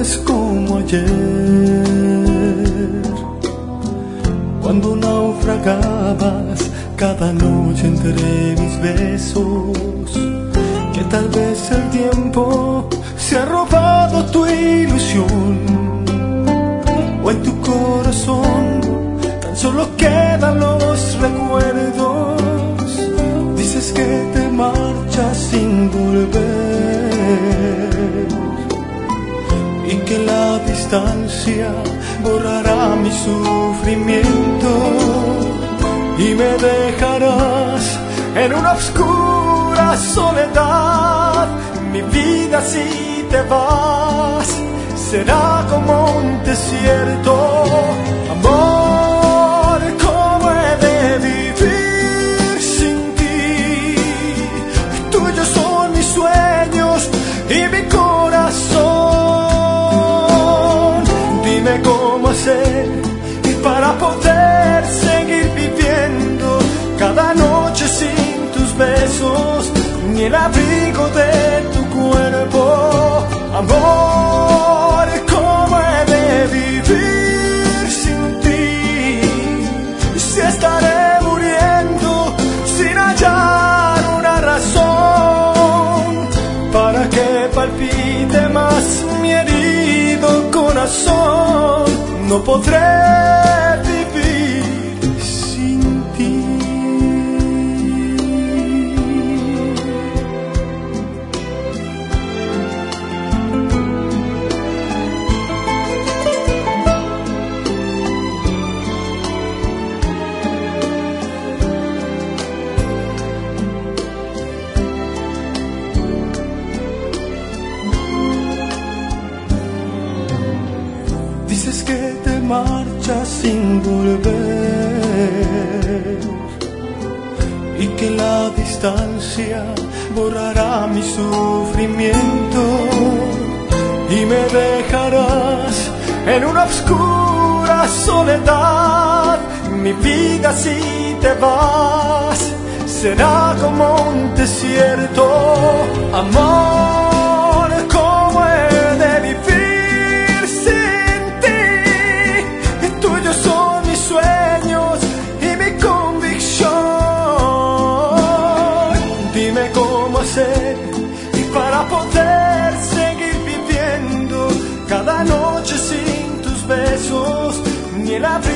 es como ayer, cuando naufragabas cada noche entre mis besos, que tal vez el tiempo se ha robado tu ilusión, o en tu corazón tan solo quedan los recuerdos. Dices que te marchas sin volver y que la distancia borrará mi sufrimiento y me dejarás en una oscura soledad. Mi vida, si te vas, será como un desierto. Amor, ¿cómo he de vivir sin ti? Tuyos son mis sueños y mi corazón. Dime cómo hacer para poder seguir viviendo cada noche sin tus besos, ni el abrigo de tu cuerpo. Amor, ¿cómo he de vivir sin ti? Si estaré muriendo sin hallar una razón para que palpite más mi herido corazón. No podré vivir sin ti. Dices que te marchas sin volver y que la distancia borrará mi sufrimiento y me dejarás en una oscura soledad. Mi vida, si te vas, será como un desierto. Amor, ¿cómo he de vivir sin ti? Tuyos son mis sueños y mi convicción. Dime cómo hacer para poder seguir viviendo cada noche sin tus besos, ni el abrigo